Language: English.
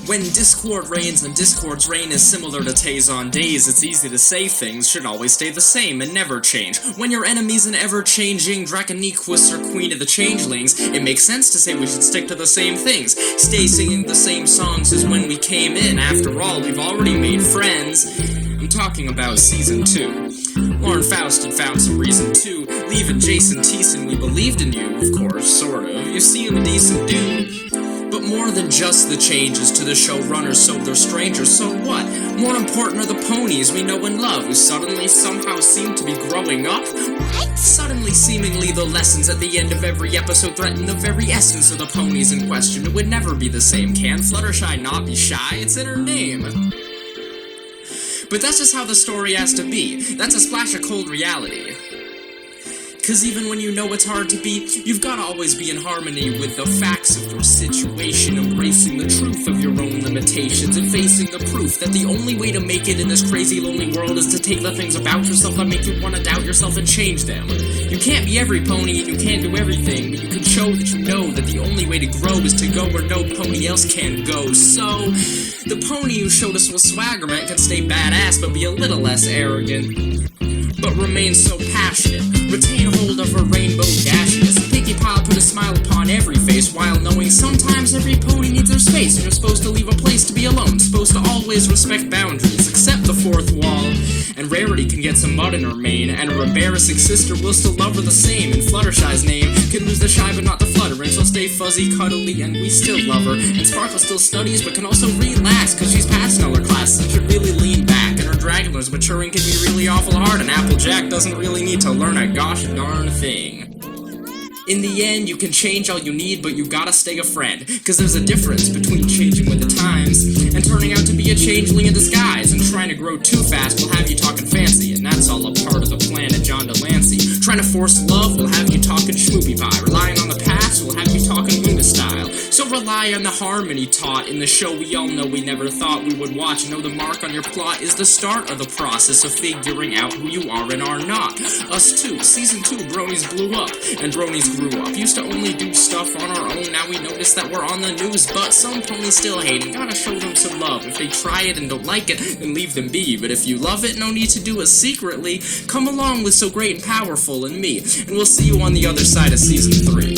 When discord reigns and discord's reign is similar to Tazon days, it's easy to say things should always stay the same and never change. When your enemy's an ever-changing Draconequus or Queen of the Changelings, it makes sense to say we should stick to the same things. Stay singing the same songs as when we came in. After all, we've already made friends. I'm talking about Season 2. Lauren Faust had found some reason to leave in Jason Thiessen. We believed in you, of course, sort of. You seem a decent dude. But more than just the changes to the showrunners, so they're strangers, so what? More important are the ponies we know and love, who suddenly somehow seem to be growing up? What? Suddenly, seemingly, the lessons at the end of every episode threaten the very essence of the ponies in question. It would never be the same. Can Fluttershy not be shy? It's in her name. But that's just how the story has to be. That's a splash of cold reality. Cause even when you know it's hard to be, you've gotta always be in harmony with the facts of your situation, embracing the truth of your own limitations, and facing the proof that the only way to make it in this crazy, lonely world is to take the things about yourself that make you want to doubt yourself and change them. You can't be every pony and you can't do everything, but you can show that you know that the only way to grow is to go where no pony else can go. So, the pony who showed us what swagger meant can stay badass but be a little less arrogant, but remain so passionate. Retain hold of her rainbow dashes. Pinkie Pie put a smile upon every face, while knowing sometimes every pony needs their space, and you're supposed to leave a place to be alone, supposed to always respect boundaries, accept the fourth wall. And Rarity can get some mud in her mane, and her embarrassing sister will still love her the same. And Fluttershy's name can lose the shy but not the fluttering, she'll stay fuzzy, cuddly, and we still love her. And Sparkle still studies but can also relax, cause she's passing all her classes and should really lean back. And her Dragonlord's maturing can be really awful hard, and Applejack doesn't really need to learn a gosh darn thing. In the end, you can change all you need, but you gotta stay a friend. Cause there's a difference between changing with the times and turning out to be a changeling in disguise. And trying to grow too fast will have you talking fancy, and that's all a part of the plan of John Delancey. Trying to force love will have you talking schmoopy pie. Relying on the past will have you talking Luna style. So rely on the harmony taught in the show we all know we never thought we would watch. Know the mark on your plot is the start of the process of figuring out who you are and are not. Us too. Season 2, Bronies blew up, and Bronies grew up. Used to only do stuff on our own, now we notice that we're on the news. But some ponies still hate and gotta show them some love. If they try it and don't like it, then leave them be. But if you love it, no need to do it secretly. Come along with So Great and Powerful and me, and we'll see you on the other side of Season 3.